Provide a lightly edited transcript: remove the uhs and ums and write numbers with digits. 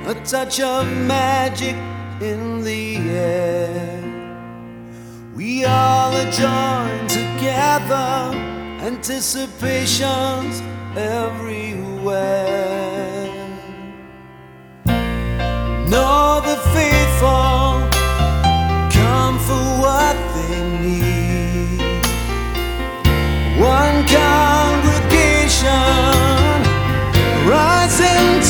a touch of magic in the air. We all are joined together, anticipations everywhere.